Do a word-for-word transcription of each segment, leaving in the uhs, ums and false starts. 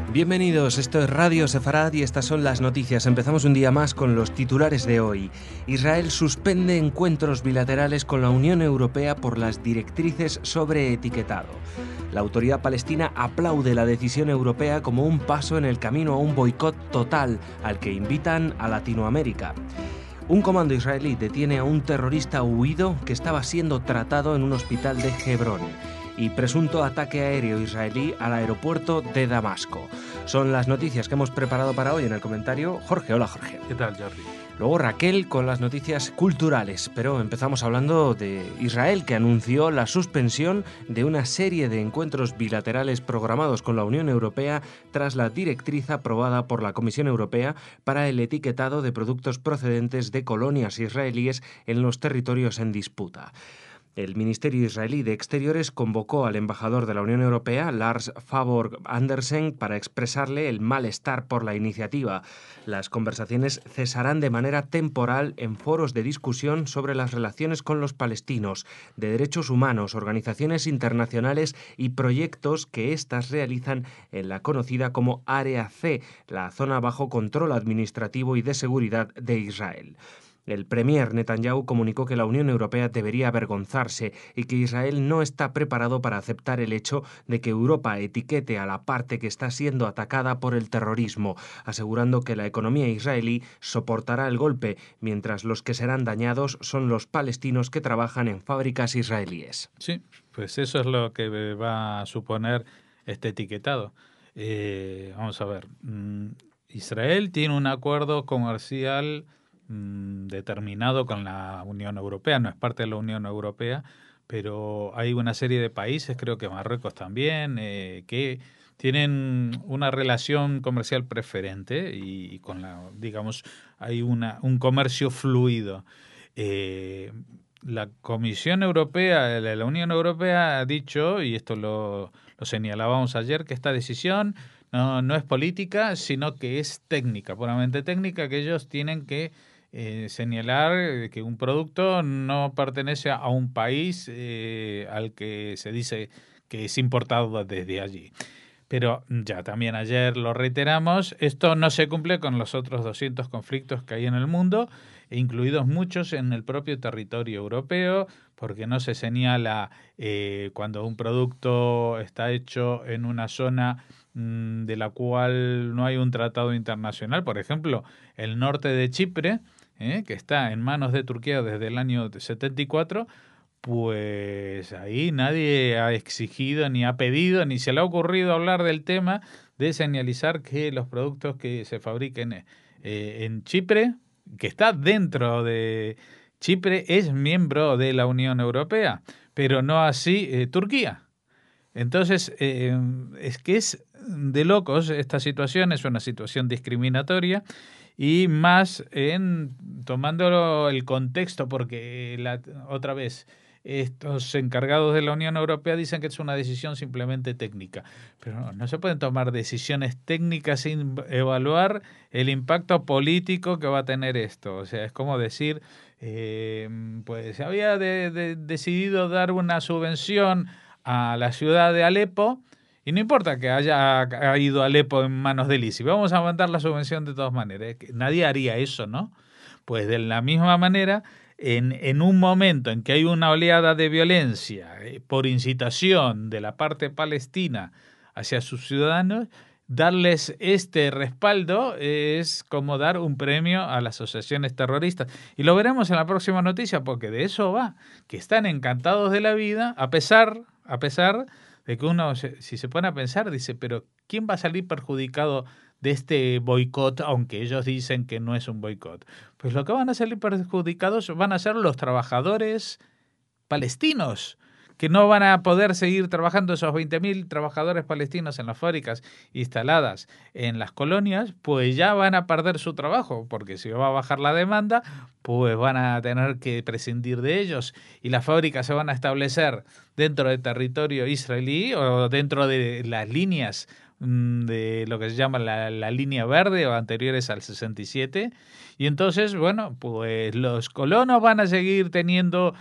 Bienvenidos, esto es Radio Sefarad y estas son las noticias. Empezamos un día más con los titulares de hoy. Israel suspende encuentros bilaterales con la Unión Europea por las directrices sobre etiquetado. La autoridad palestina aplaude la decisión europea como un paso en el camino a un boicot total al que invitan a Latinoamérica. Un comando israelí detiene a un terrorista huido que estaba siendo tratado en un hospital de Hebrón. Y presunto ataque aéreo israelí al aeropuerto de Damasco. Son las noticias que hemos preparado para hoy en el comentario. Jorge, hola Jorge. ¿Qué tal, Jordi? Luego Raquel con las noticias culturales, pero empezamos hablando de Israel, que anunció la suspensión de una serie de encuentros bilaterales programados con la Unión Europea tras la directriz aprobada por la Comisión Europea para el etiquetado de productos procedentes de colonias israelíes en los territorios en disputa. El Ministerio israelí de Exteriores convocó al embajador de la Unión Europea, Lars Favor Andersen, para expresarle el malestar por la iniciativa. Las conversaciones cesarán de manera temporal en foros de discusión sobre las relaciones con los palestinos, de derechos humanos, organizaciones internacionales y proyectos que éstas realizan en la conocida como Área C, la zona bajo control administrativo y de seguridad de Israel. El premier Netanyahu comunicó que la Unión Europea debería avergonzarse y que Israel no está preparado para aceptar el hecho de que Europa etiquete a la parte que está siendo atacada por el terrorismo, asegurando que la economía israelí soportará el golpe, mientras los que serán dañados son los palestinos que trabajan en fábricas israelíes. Sí, pues eso es lo que va a suponer este etiquetado. Eh, vamos a ver, Israel tiene un acuerdo comercial determinado con la Unión Europea, no es parte de la Unión Europea, pero hay una serie de países, creo que Marruecos también, eh, que tienen una relación comercial preferente y, y con la, digamos, hay una, un comercio fluido. Eh, la Comisión Europea, la, la Unión Europea ha dicho, y esto lo, lo señalábamos ayer, que esta decisión no, no es política, sino que es técnica, puramente técnica, que ellos tienen que Eh, señalar que un producto no pertenece a un país eh, al que se dice que es importado desde allí. Pero ya también ayer lo reiteramos, esto no se cumple con los otros doscientos conflictos que hay en el mundo, incluidos muchos en el propio territorio europeo, porque no se señala eh, cuando un producto está hecho en una zona mmm, de la cual no hay un tratado internacional. Por ejemplo, el norte de Chipre, ¿Eh? que está en manos de Turquía desde el año setenta y cuatro, pues ahí nadie ha exigido, ni ha pedido, ni se le ha ocurrido hablar del tema de señalizar que los productos que se fabriquen eh, en Chipre, que está dentro de Chipre, es miembro de la Unión Europea, pero no así eh, Turquía. Entonces, eh, es que es de locos esta situación, es una situación discriminatoria, y más en tomando el contexto, porque la, otra vez estos encargados de la Unión Europea dicen que es una decisión simplemente técnica, pero no, no se pueden tomar decisiones técnicas sin evaluar el impacto político que va a tener esto. O sea, es como decir, eh, pues se había de, de, decidido dar una subvención a la ciudad de Alepo, y no importa que haya ido Alepo en manos del I S I, vamos a mandar la subvención de todas maneras. Nadie haría eso, ¿no? Pues de la misma manera, en, en un momento en que hay una oleada de violencia eh, por incitación de la parte palestina hacia sus ciudadanos, darles este respaldo es como dar un premio a las asociaciones terroristas. Y lo veremos en la próxima noticia, porque de eso va, que están encantados de la vida, a pesar, a pesar de que uno, si se pone a pensar, dice, pero ¿quién va a salir perjudicado de este boicot, aunque ellos dicen que no es un boicot? Pues lo que van a salir perjudicados van a ser los trabajadores palestinos, que no van a poder seguir trabajando. Esos veinte mil trabajadores palestinos en las fábricas instaladas en las colonias, pues ya van a perder su trabajo, porque si va a bajar la demanda, pues van a tener que prescindir de ellos, y las fábricas se van a establecer dentro del territorio israelí o dentro de las líneas de lo que se llama la, la línea verde o anteriores al sesenta y siete, y entonces, bueno, pues los colonos van a seguir teniendo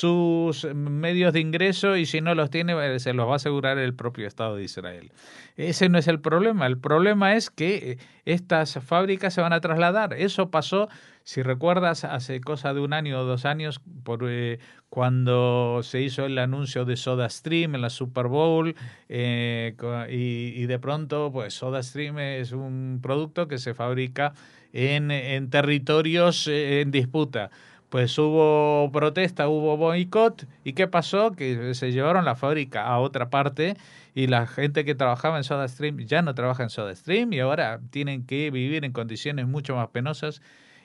sus medios de ingreso y si no los tiene, se los va a asegurar el propio Estado de Israel. Ese no es el problema, el problema es que estas fábricas se van a trasladar. Eso pasó, si recuerdas, hace cosa de un año o dos años, por, eh, cuando se hizo el anuncio de SodaStream en la Super Bowl, eh, y, y de pronto, pues SodaStream es un producto que se fabrica en, en territorios eh, en disputa. Pues hubo protesta, hubo boicot, ¿y qué pasó? Que se llevaron la fábrica a otra parte y la gente que trabajaba en SodaStream ya no trabaja en SodaStream y ahora tienen que vivir en condiciones mucho más penosas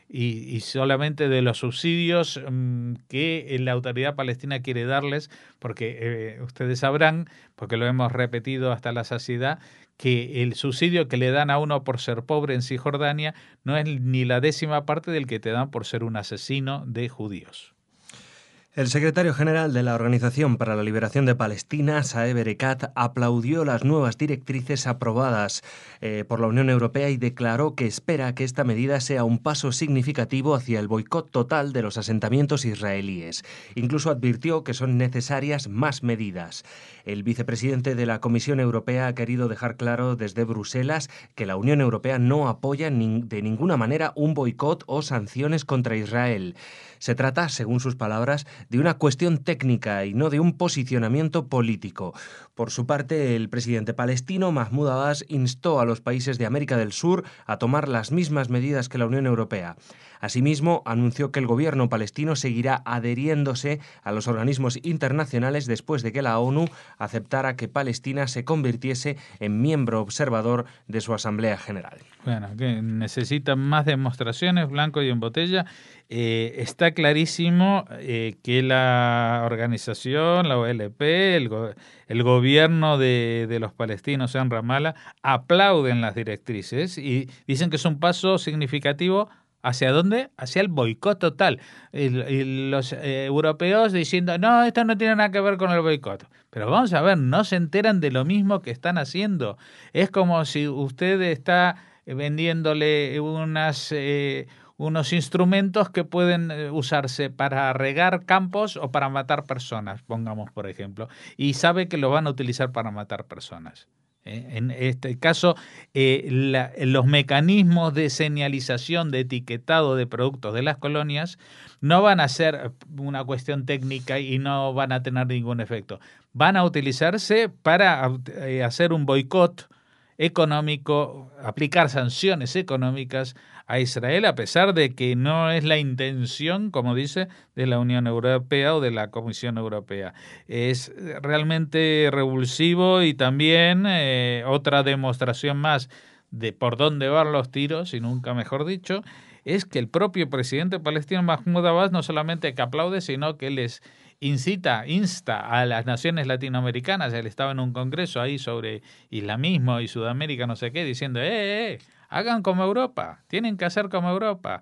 y, y solamente de los subsidios mmm, que la autoridad palestina quiere darles, porque eh, ustedes sabrán, porque lo hemos repetido hasta la saciedad, que el subsidio que le dan a uno por ser pobre en Cisjordania no es ni la décima parte del que te dan por ser un asesino de judíos. El secretario general de la Organización para la Liberación de Palestina, Saeb Erekat, aplaudió las nuevas directrices aprobadas eh, por la Unión Europea y declaró que espera que esta medida sea un paso significativo hacia el boicot total de los asentamientos israelíes. Incluso advirtió que son necesarias más medidas. El vicepresidente de la Comisión Europea ha querido dejar claro desde Bruselas que la Unión Europea no apoya ni, de ninguna manera un boicot o sanciones contra Israel. Se trata, según sus palabras, de una cuestión técnica y no de un posicionamiento político. Por su parte, el presidente palestino Mahmoud Abbas instó a los países de América del Sur a tomar las mismas medidas que la Unión Europea. Asimismo, anunció que el gobierno palestino seguirá adheriéndose a los organismos internacionales después de que la ONU aceptara que Palestina se convirtiese en miembro observador de su Asamblea General. Bueno, que necesitan más demostraciones, blanco y en botella. Eh, está clarísimo eh, que la organización, la O L P, el, go- el gobierno de, de los palestinos en Ramallah aplauden las directrices y dicen que es un paso significativo. ¿Hacia dónde? Hacia el boicot total. El, el, los eh, europeos diciendo, no, esto no tiene nada que ver con el boicot. Pero vamos a ver, no se enteran de lo mismo que están haciendo. Es como si usted está vendiéndole unas, eh, unos instrumentos que pueden usarse para regar campos o para matar personas, pongamos por ejemplo, y sabe que lo van a utilizar para matar personas. En este caso, eh, la, los mecanismos de señalización, de etiquetado de productos de las colonias no van a ser una cuestión técnica y no van a tener ningún efecto. Van a utilizarse para eh, hacer un boicot económico, aplicar sanciones económicas a Israel, a pesar de que no es la intención, como dice, de la Unión Europea o de la Comisión Europea. Es realmente revulsivo y también eh, otra demostración más de por dónde van los tiros, y nunca mejor dicho, es que el propio presidente palestino Mahmoud Abbas no solamente que aplaude, sino que les incita, insta a las naciones latinoamericanas. Él estaba en un congreso ahí sobre islamismo y Sudamérica, no sé qué, diciendo, eh, eh, hagan como Europa, tienen que hacer como Europa.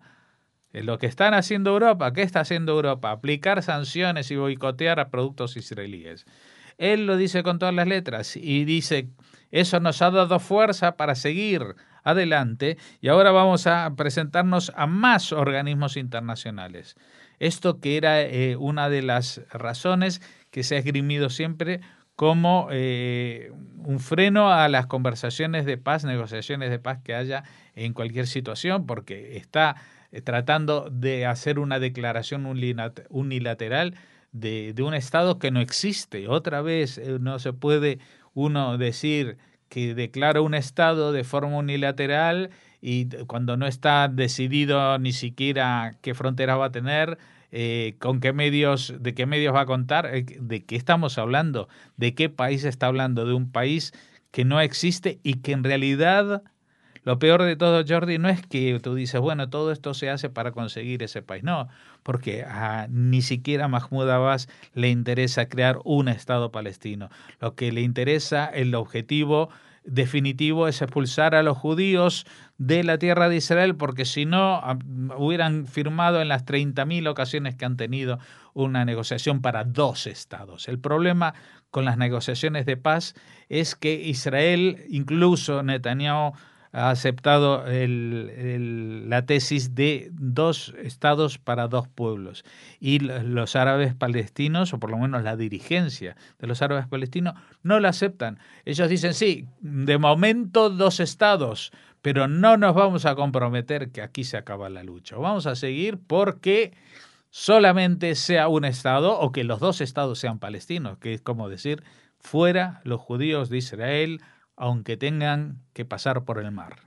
Lo que están haciendo Europa, ¿qué está haciendo Europa? Aplicar sanciones y boicotear a productos israelíes. Él lo dice con todas las letras y dice, eso nos ha dado fuerza para seguir adelante y ahora vamos a presentarnos a más organismos internacionales. Esto que era eh, una de las razones que se ha esgrimido siempre como eh, un freno a las conversaciones de paz, negociaciones de paz que haya en cualquier situación, porque está eh, tratando de hacer una declaración unilateral de, de un Estado que no existe. Otra vez eh, no se puede uno decir que declara un Estado de forma unilateral y cuando no está decidido ni siquiera qué fronteras va a tener, eh, con qué medios, de qué medios va a contar, eh, de qué estamos hablando, de qué país está hablando, de un país que no existe y que en realidad lo peor de todo, Jordi, no es que tú dices, bueno, todo esto se hace para conseguir ese país, no, porque a, ni siquiera a Mahmoud Abbas le interesa crear un Estado palestino. Lo que le interesa, el objetivo definitivo es expulsar a los judíos de la tierra de Israel, porque si no hubieran firmado en las treinta mil ocasiones que han tenido una negociación para dos estados. El problema con las negociaciones de paz es que Israel, incluso Netanyahu, ha aceptado el, el, la tesis de dos estados para dos pueblos. Y los árabes palestinos, o por lo menos la dirigencia de los árabes palestinos, no lo aceptan. Ellos dicen, sí, de momento dos estados, pero no nos vamos a comprometer que aquí se acaba la lucha. Vamos a seguir porque solamente sea un estado o que los dos estados sean palestinos, que es como decir, fuera los judíos de Israel, aunque tengan que pasar por el mar.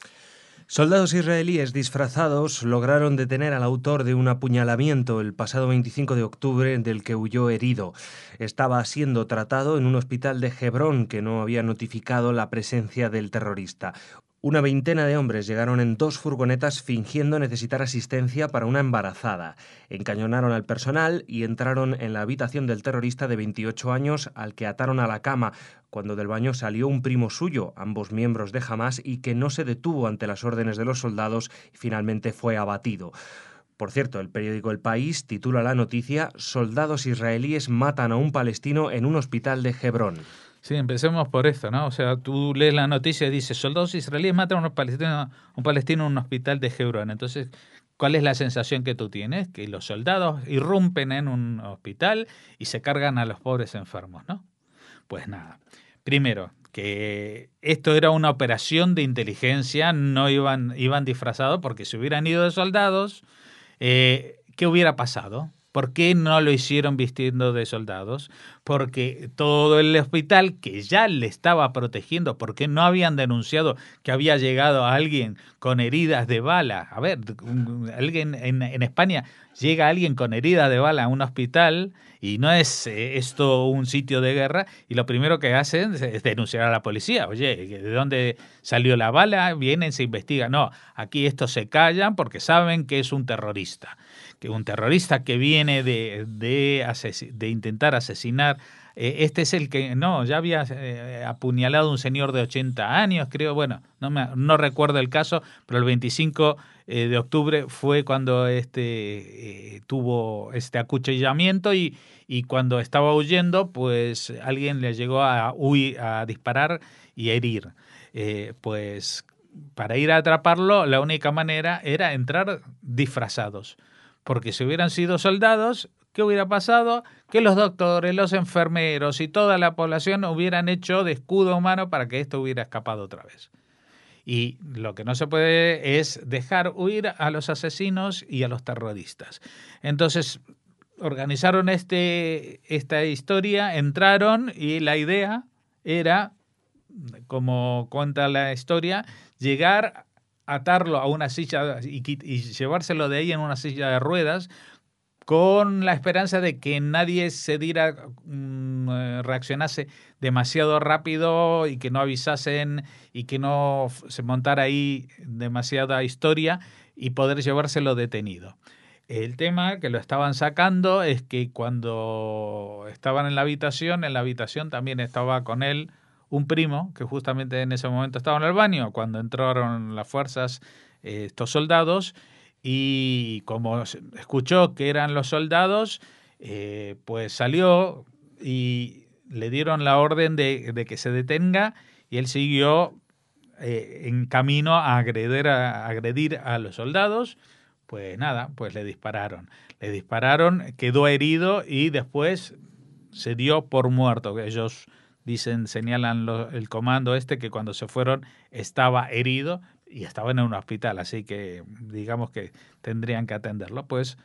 Soldados israelíes disfrazados lograron detener al autor de un apuñalamiento el pasado veinticinco de octubre del que huyó herido. Estaba siendo tratado en un hospital de Hebrón que no había notificado la presencia del terrorista. Una veintena de hombres llegaron en dos furgonetas fingiendo necesitar asistencia para una embarazada. Encañonaron al personal y entraron en la habitación del terrorista de veintiocho años al que ataron a la cama, cuando del baño salió un primo suyo, ambos miembros de Hamás, y que no se detuvo ante las órdenes de los soldados y finalmente fue abatido. Por cierto, el periódico El País titula la noticia «Soldados israelíes matan a un palestino en un hospital de Hebrón». Sí, empecemos por esto, ¿no? O sea, tú lees la noticia y dice, soldados israelíes matan a un palestino, un palestino en un hospital de Hebrón. Entonces, ¿cuál es la sensación que tú tienes? Que los soldados irrumpen en un hospital y se cargan a los pobres enfermos, ¿no? Pues nada. Primero, que esto era una operación de inteligencia, no iban, iban disfrazados, porque si hubieran ido de soldados, eh, ¿qué hubiera pasado? ¿Por qué no lo hicieron vistiendo de soldados? Porque todo el hospital que ya le estaba protegiendo, porque no habían denunciado que había llegado alguien con heridas de bala. A ver, alguien en, en España llega alguien con heridas de bala a un hospital y no es eh, esto un sitio de guerra, y lo primero que hacen es denunciar a la policía. Oye, ¿de dónde salió la bala? Vienen, se investiga. No, aquí estos se callan porque saben que es un terrorista. Que un terrorista que viene de, de, ases- de intentar asesinar, eh, este es el que, no, ya había eh, apuñalado a un señor de ochenta años, creo, bueno, no, me, no recuerdo el caso, pero el veinticinco de octubre fue cuando este eh, tuvo este acuchillamiento y, y cuando estaba huyendo, pues alguien le llegó a, huir, a disparar y a herir. Eh, pues para ir a atraparlo, la única manera era entrar disfrazados. Porque si hubieran sido soldados, ¿qué hubiera pasado? Que los doctores, los enfermeros y toda la población hubieran hecho de escudo humano para que esto hubiera escapado otra vez. Y lo que no se puede es dejar huir a los asesinos y a los terroristas. Entonces, organizaron este, esta historia, entraron y la idea era, como cuenta la historia, llegar atarlo a una silla y, y llevárselo de ahí en una silla de ruedas con la esperanza de que nadie se diera, um, reaccionase demasiado rápido y que no avisasen y que no se montara ahí demasiada historia y poder llevárselo detenido. El tema que lo estaban sacando es que cuando estaban en la habitación, en la habitación también estaba con él un primo que justamente en ese momento estaba en el baño cuando entraron las fuerzas, eh, estos soldados, y como escuchó que eran los soldados, eh, pues salió y le dieron la orden de, de que se detenga y él siguió eh, en camino a agredir, a agredir a los soldados. Pues nada, pues le dispararon. Le dispararon, quedó herido y después se dio por muerto. Ellos dicen, señalan lo, el comando este que cuando se fueron estaba herido y estaba en un hospital, así que digamos que tendrían que atenderlo. Pues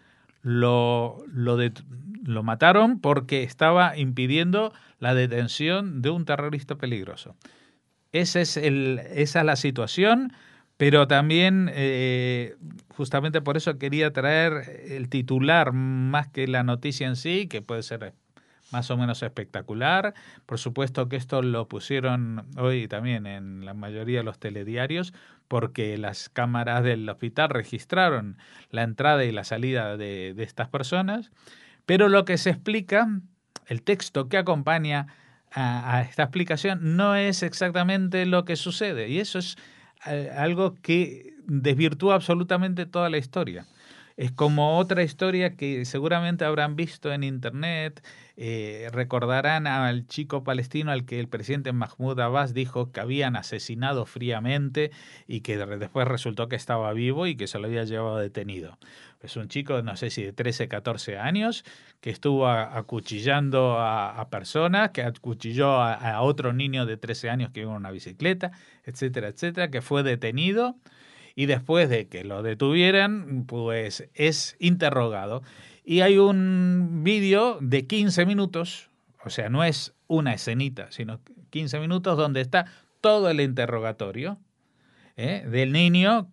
lo, lo, de, lo mataron porque estaba impidiendo la detención de un terrorista peligroso. Ese es el, esa es la situación, pero también eh, justamente por eso quería traer el titular más que la noticia en sí, que puede ser más o menos espectacular. Por supuesto que esto lo pusieron hoy también en la mayoría de los telediarios porque las cámaras del hospital registraron la entrada y la salida de, de estas personas, pero lo que se explica, el texto que acompaña a, a esta explicación no es exactamente lo que sucede y eso es algo que desvirtúa absolutamente toda la historia. es como otra historia que seguramente habrán visto en internet. Eh, recordarán al chico palestino al que el presidente Mahmoud Abbas dijo que habían asesinado fríamente y que después resultó que estaba vivo y que se lo había llevado detenido. Es un chico, no sé si de trece, catorce años, que estuvo a, acuchillando a, a personas, que acuchilló a, a otro niño de trece años que iba en una bicicleta, etcétera, etcétera, que fue detenido y después de que lo detuvieran, pues es interrogado. Y hay un vídeo de quince minutos, o sea, no es una escenita, sino quince minutos donde está todo el interrogatorio, ¿eh?, del niño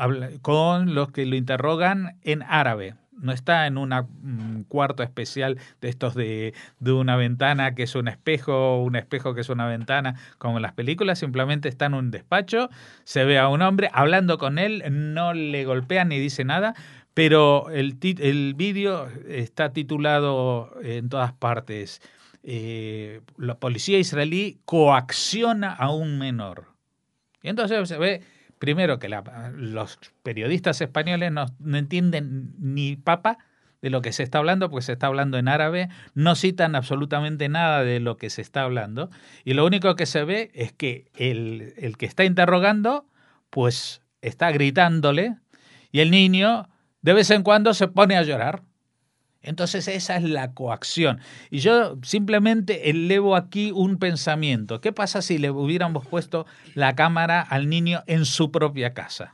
con los que lo interrogan en árabe. No está en una, un cuarto especial de estos de, de una ventana que es un espejo, un espejo que es una ventana, como en las películas. Simplemente está en un despacho, se ve a un hombre hablando con él, no le golpean ni dice nada, pero el, el vídeo está titulado en todas partes, eh, la policía israelí coacciona a un menor. Y entonces se ve, primero, que la, los periodistas españoles no, no entienden ni papa de lo que se está hablando, porque se está hablando en árabe, no citan absolutamente nada de lo que se está hablando, y lo único que se ve es que el, el que está interrogando, pues está gritándole, y el niño de vez en cuando se pone a llorar. Entonces esa es la coacción. Y yo simplemente elevo aquí un pensamiento. ¿Qué pasa si le hubiéramos puesto la cámara al niño en su propia casa?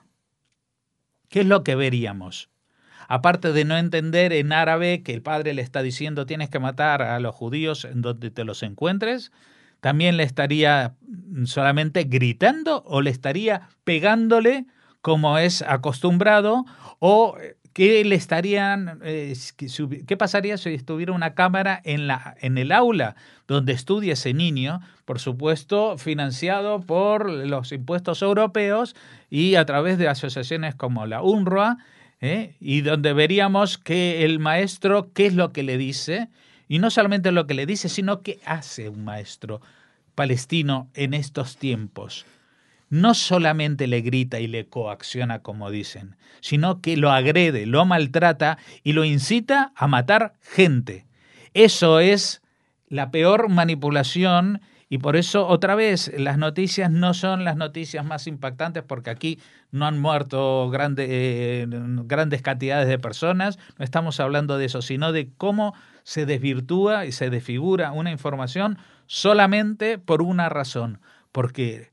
¿Qué es lo que veríamos? Aparte de no entender en árabe que el padre le está diciendo tienes que matar a los judíos en donde te los encuentres, también le estaría solamente gritando o le estaría pegándole como es acostumbrado, o ¿qué le estarían, eh, qué pasaría si estuviera una cámara en la en el aula donde estudia ese niño, por supuesto financiado por los impuestos europeos y a través de asociaciones como la UNRWA, ¿eh? Y donde veríamos que el maestro, qué es lo que le dice, y no solamente lo que le dice, sino qué hace un maestro palestino en estos tiempos. No solamente le grita y le coacciona, como dicen, sino que lo agrede, lo maltrata y lo incita a matar gente. Eso es la peor manipulación, y por eso, otra vez, las noticias no son las noticias más impactantes, porque aquí no han muerto grande, eh, grandes cantidades de personas, no estamos hablando de eso, sino de cómo se desvirtúa y se desfigura una información solamente por una razón, porque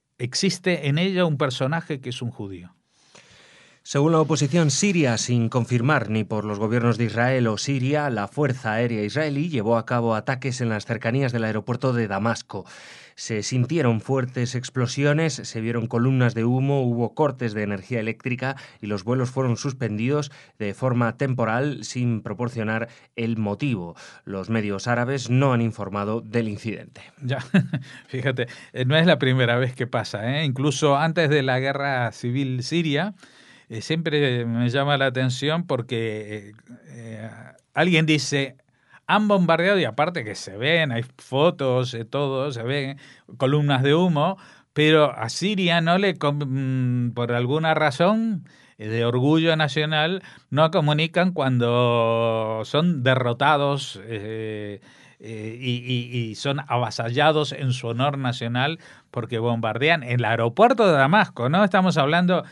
existe en ella un personaje que es un judío. Según la oposición siria, sin confirmar ni por los gobiernos de Israel o Siria, la Fuerza Aérea Israelí llevó a cabo ataques en las cercanías del aeropuerto de Damasco. Se sintieron fuertes explosiones, se vieron columnas de humo, hubo cortes de energía eléctrica y los vuelos fueron suspendidos de forma temporal sin proporcionar el motivo. Los medios árabes no han informado del incidente. Ya, fíjate, no es la primera vez que pasa, ¿eh? Incluso antes de la guerra civil siria, Eh, siempre me llama la atención porque eh, eh, alguien dice, han bombardeado, y aparte que se ven, hay fotos, eh, todo, se ven columnas de humo, pero a Siria no le, por alguna razón eh, de orgullo nacional, no comunican cuando son derrotados eh, eh, y, y, y son avasallados en su honor nacional porque bombardean el aeropuerto de Damasco, ¿no? Estamos hablando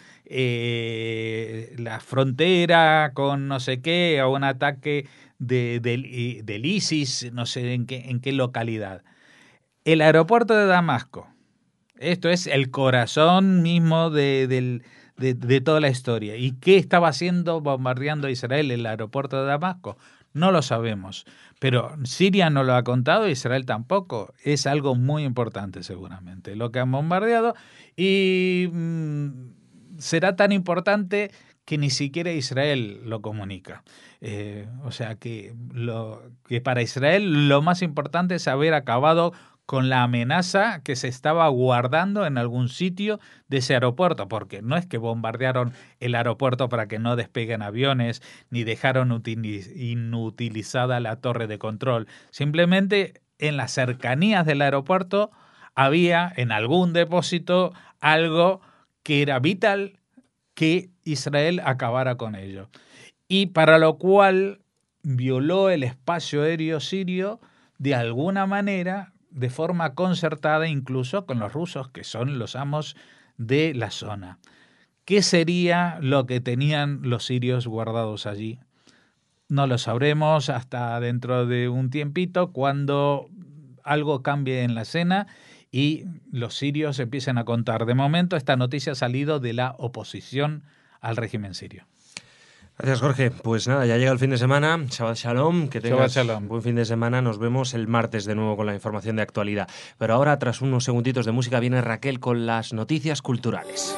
eh, la frontera con no sé qué, o un ataque de, de, del ISIS, no sé en qué, en qué localidad. El aeropuerto de Damasco, esto es el corazón mismo de, de, de, de toda la historia. ¿Y qué estaba haciendo bombardeando a Israel el aeropuerto de Damasco? No lo sabemos, pero Siria no lo ha contado, Israel tampoco. Es algo muy importante seguramente lo que han bombardeado, y mmm, será tan importante que ni siquiera Israel lo comunica. Eh, o sea que, lo, que para Israel lo más importante es haber acabado con la amenaza que se estaba guardando en algún sitio de ese aeropuerto, porque no es que bombardearon el aeropuerto para que no despeguen aviones, ni dejaron inutilizada la torre de control. Simplemente en las cercanías del aeropuerto había en algún depósito algo que era vital que Israel acabara con ello. y para lo cual violó el espacio aéreo sirio de alguna manera, de forma concertada incluso con los rusos, que son los amos de la zona. ¿Qué sería lo que tenían los sirios guardados allí? No lo sabremos hasta dentro de un tiempito, cuando algo cambie en la escena y los sirios empiecen a contar. De momento, esta noticia ha salido de la oposición al régimen sirio. Gracias, Jorge. Pues nada, ya llega el fin de semana. Shabbat Shalom. Que tengas Shabbat Shalom. buen fin de semana. Nos vemos el martes de nuevo con la información de actualidad. Pero ahora, tras unos segunditos de música, viene Raquel con las noticias culturales.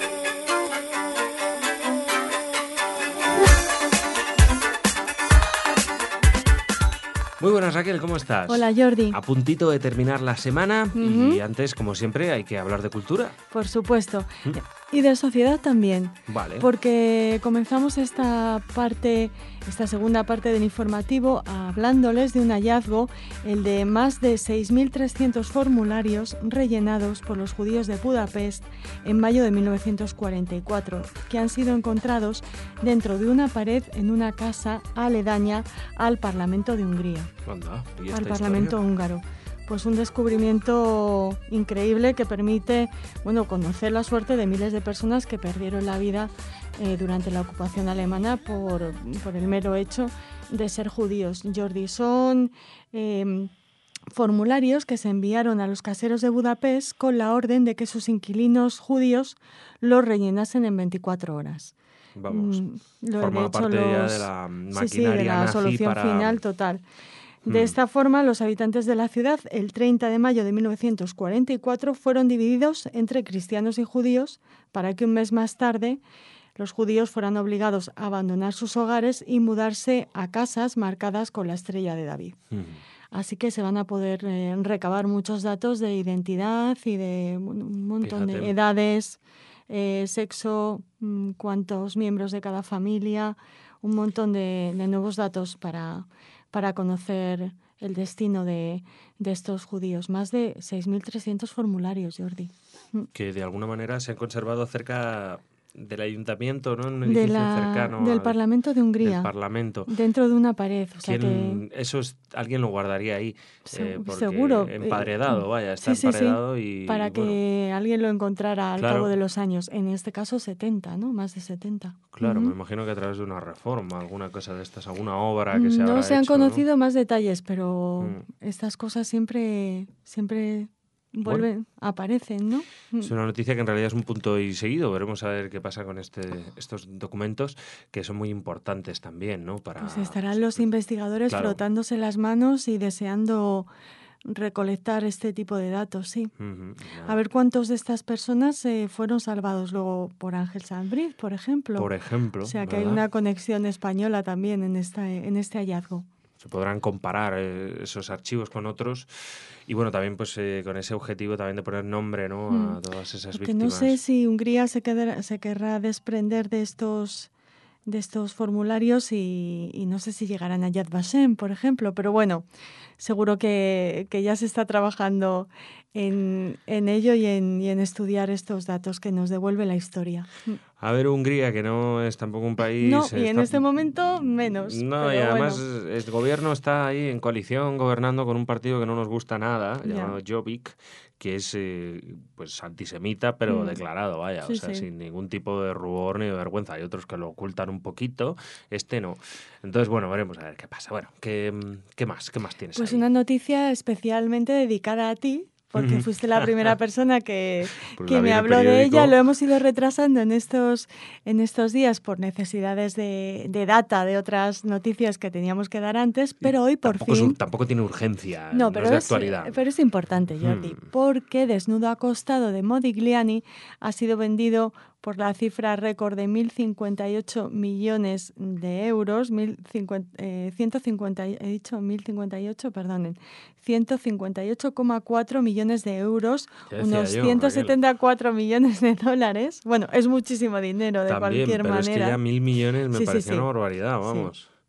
Muy buenas, Raquel, ¿cómo estás? Hola, Jordi. A puntito de terminar la semana Uh-huh. y antes, como siempre, hay que hablar de cultura. Por supuesto. ¿Mm? Y de sociedad también. Vale. Porque comenzamos esta parte, esta segunda parte del informativo hablándoles de un hallazgo, el de más de seis mil trescientos formularios rellenados por los judíos de Budapest en mayo de mil novecientos cuarenta y cuatro, que han sido encontrados dentro de una pared en una casa aledaña al Parlamento de Hungría. Anda, ¿y esta Al historia? Parlamento húngaro. Pues un descubrimiento increíble que permite, bueno, conocer la suerte de miles de personas que perdieron la vida eh, durante la ocupación alemana por, por el mero hecho de ser judíos. Jordi, son eh, formularios que se enviaron a los caseros de Budapest con la orden de que sus inquilinos judíos los rellenasen en veinticuatro horas. Vamos, Mm, lo- forma de hecho, parte ya los- de la maquinaria Sí, sí, de la nazi solución para... final total. De Mm. esta forma, los habitantes de la ciudad, el treinta de mayo de mil novecientos cuarenta y cuatro, fueron divididos entre cristianos y judíos para que un mes más tarde los judíos fueran obligados a abandonar sus hogares y mudarse a casas marcadas con la estrella de David. Mm. Así que se van a poder eh, recabar muchos datos de identidad y de un un montón Fíjate. de edades, eh, sexo, mm, cuántos miembros de cada familia, un montón de, de nuevos datos para, para conocer el destino de, de estos judíos. Más de seis mil trescientos formularios, Jordi. Que de alguna manera se han conservado cerca del ayuntamiento, ¿no? En un De edificio la- cercano del al- Parlamento de Hungría, del Parlamento. dentro de una pared. O sea que, ¿Quién- Eso es, alguien lo guardaría ahí, Se- eh, porque seguro, eh, emparedado, vaya, está sí, sí, sí, emparedado y para bueno, que alguien lo encontrara al Claro. cabo de los años. En este caso setenta, ¿no? Más de setenta. claro, Ujú. me imagino que a través de una reforma, alguna cosa de estas, alguna obra que se No habrá se han hecho, ¿no? conocido más detalles, pero Mm. estas cosas siempre, siempre vuelven, aparecen, ¿no? Mm. Es una noticia que en realidad es un punto y seguido. Veremos a ver qué pasa con este, estos documentos que son muy importantes también, ¿no? Para Pues estarán los investigadores Claro. frotándose las manos y deseando recolectar este tipo de datos, sí. Ujú, A ver cuántos de estas personas eh, fueron salvados luego por Ángel Sanbriz, por ejemplo. por ejemplo, O sea que hay ¿verdad? una conexión española también en, esta, en este hallazgo. Se podrán comparar eh, esos archivos con otros y bueno, también pues eh, con ese objetivo también de poner nombre, ¿no? Mm. A todas esas Porque víctimas. no sé si Hungría se, quedará- se querrá desprender de estos, de estos formularios y, y no sé si llegarán a Yad Vashem, por ejemplo, pero bueno, seguro que, que ya se está trabajando en, en ello y en, y en estudiar estos datos que nos devuelve la historia. A ver, Hungría, que no es tampoco un país... No, y en está- este momento menos. No, pero y además bueno. el gobierno está ahí en coalición gobernando con un partido que no nos gusta nada, Ya. llamado Jobbik, que es eh, pues antisemita, pero Mm. declarado, vaya, Sí, o sea, sí. sin ningún tipo de rubor ni de vergüenza. Hay otros que lo ocultan un poquito, este no. Entonces, bueno, veremos a ver qué pasa. Bueno, ¿qué, qué más? ¿Qué más tienes Pues ahí? una noticia especialmente dedicada a ti, porque Ujú. fuiste la primera persona que, Pues que la vi me en el habló de periódico. ella. Lo hemos ido retrasando en estos, en estos días por necesidades de, de data de otras noticias que teníamos que dar antes, pero hoy por tampoco, es fin... ur- tampoco tiene urgencia, No, no, pero es de es, actualidad. pero es importante, Jordi, Hmm. porque Desnudo acostado de Modigliani ha sido vendido por la cifra récord de mil cincuenta y ocho millones de euros, mil cincuenta, eh, ciento cincuenta, he dicho mil cincuenta y ocho, perdonen, ciento cincuenta y ocho coma cuatro millones de euros, Ya decía unos yo, ciento Raquel. setenta y cuatro millones de dólares. Bueno, es muchísimo dinero de También, cualquier pero manera. es que ya mil millones me Sí, sí, parecía sí. una barbaridad, Sí. vamos.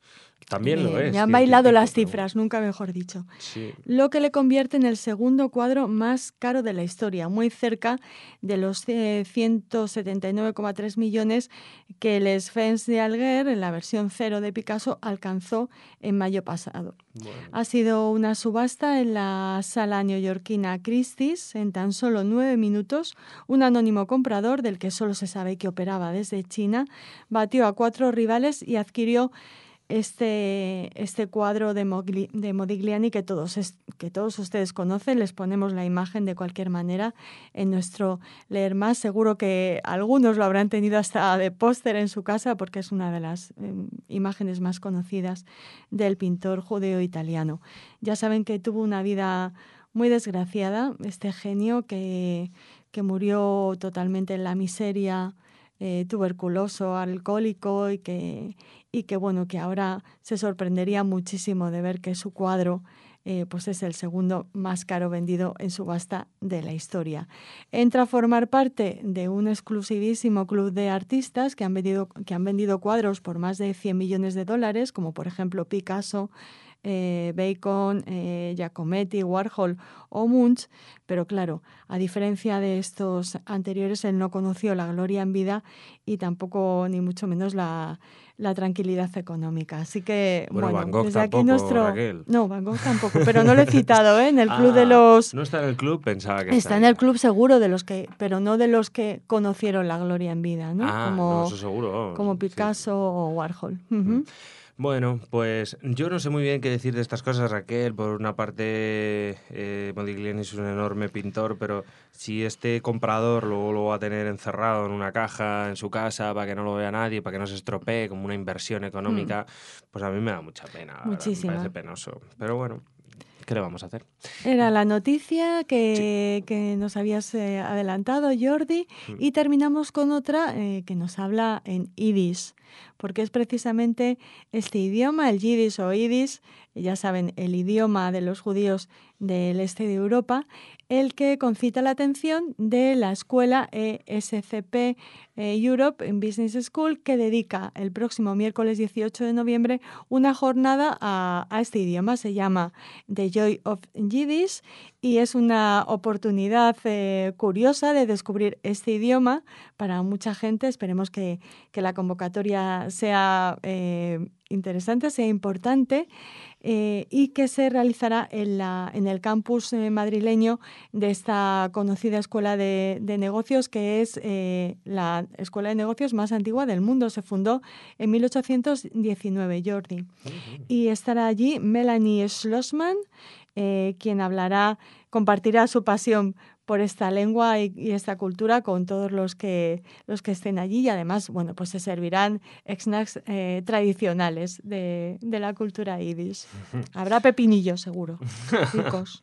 También lo es. Me han bailado las científico, cifras, ¿no? nunca mejor dicho. Sí. Lo que le convierte en el segundo cuadro más caro de la historia, muy cerca de los eh, ciento setenta y nueve coma tres millones que Les Fens d'Alger, en la versión cero de Picasso, alcanzó en mayo pasado. Bueno. Ha sido una subasta en la sala neoyorquina Christie's en tan solo nueve minutos. Un anónimo comprador, del que solo se sabe que operaba desde China, batió a cuatro rivales y adquirió Este, este cuadro de, Mogli, de Modigliani que todos, es, que todos ustedes conocen. Les ponemos la imagen de cualquier manera en nuestro Leer Más. Seguro que algunos lo habrán tenido hasta de póster en su casa porque es una de las eh, imágenes más conocidas del pintor judeo-italiano. Ya saben que tuvo una vida muy desgraciada, este genio que, que murió totalmente en la miseria, eh, tuberculoso, alcohólico y que... y que bueno, que ahora se sorprendería muchísimo de ver que su cuadro eh, pues es el segundo más caro vendido en subasta de la historia. Entra a formar parte de un exclusivísimo club de artistas que han vendido, que han vendido cuadros por más de cien millones de dólares, como por ejemplo Picasso, Eh, Bacon, eh, Giacometti, Warhol o Munch, pero claro, a diferencia de estos anteriores, él no conoció la gloria en vida y tampoco, ni mucho menos, la, la tranquilidad económica. Así que, bueno, bueno, Van Gogh desde tampoco, aquí nuestro... Raquel. No, Van Gogh tampoco, pero no lo he citado, ¿eh? En el club ah, de los... No está en el club, pensaba que Está en el club seguro de los que, pero no de los que conocieron la gloria en vida, ¿no? Ah, como, no, eso seguro. como Picasso sí. o Warhol. Uh-huh. Bueno, pues yo no sé muy bien qué decir de estas cosas, Raquel. Por una parte, eh, Modigliani es un enorme pintor, pero si este comprador luego lo va a tener encerrado en una caja en su casa para que no lo vea nadie, para que no se estropee como una inversión económica, mm. pues a mí me da mucha pena. Muchísima. Me parece penoso. Pero bueno, ¿qué le vamos a hacer? Era la noticia que, sí. que nos habías eh, adelantado, Jordi, mm. y terminamos con otra eh, que nos habla en yiddish, porque es precisamente este idioma, el yiddish o yiddish, ya saben, el idioma de los judíos del este de Europa, el que concita la atención de la escuela E S C P eh, Europe Business School, que dedica el próximo miércoles dieciocho de noviembre una jornada a, a este idioma. Se llama The Joy of Yiddish y es una oportunidad eh, curiosa de descubrir este idioma para mucha gente. Esperemos que, que la convocatoria sea eh, interesante, sea importante. Eh, y que se realizará en, la, en el campus eh, madrileño de esta conocida escuela de, de negocios, que es eh, la escuela de negocios más antigua del mundo. Se fundó en mil ochocientos diecinueve, Jordi. Uh-huh. Y estará allí Melanie Schlossman, eh, quien hablará, compartirá su pasión por esta lengua y, y esta cultura con todos los que los que estén allí, y además, bueno, pues se servirán snacks eh, tradicionales de, de la cultura yiddish. Habrá pepinillos, seguro, ricos.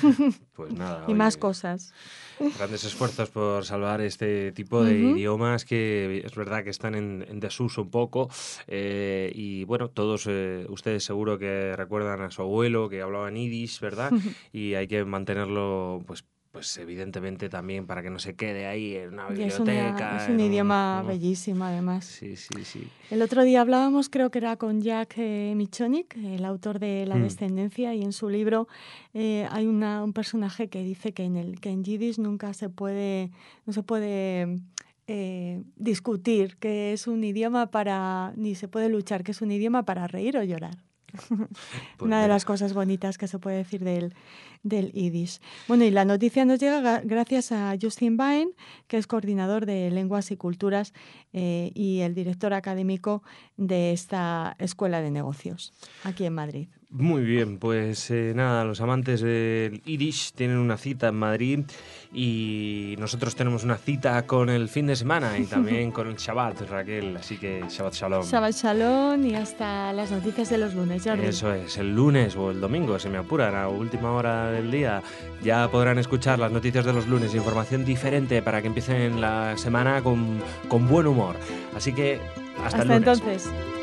Pues nada. Y oye, más cosas. Grandes esfuerzos por salvar este tipo de uh-huh. idiomas que es verdad que están en, en desuso un poco. Eh, y bueno, todos eh, ustedes seguro que recuerdan a su abuelo que hablaba en yiddish, ¿verdad? Uh-huh. Y hay que mantenerlo, pues, Pues evidentemente también para que no se quede ahí en una biblioteca. Es, una, es un idioma un, bellísimo, además. Sí, sí, sí. El otro día hablábamos, creo que era con Jack eh, Michonic, el autor de La mm. Descendencia, y en su libro eh, hay una, un personaje que dice que en el que en yiddish nunca se puede, no se puede eh, discutir, que es un idioma para, ni se puede luchar, que es un idioma para reír o llorar. Pues una de las cosas bonitas que se puede decir del, del yiddish. Bueno, y la noticia nos llega gracias a Justin Bain, que es coordinador de lenguas y culturas eh, y el director académico de esta escuela de negocios aquí en Madrid. Muy bien, pues eh, nada, los amantes del yiddish tienen una cita en Madrid y nosotros tenemos una cita con el fin de semana y también con el Shabbat, Raquel, así que Shabbat Shalom. Shabbat Shalom y hasta las noticias de los lunes, Jordi. Eso es, el lunes o el domingo, se me apuran, a última hora del día, ya podrán escuchar las noticias de los lunes, información diferente para que empiecen la semana con, con buen humor. Así que hasta, hasta el lunes. Entonces.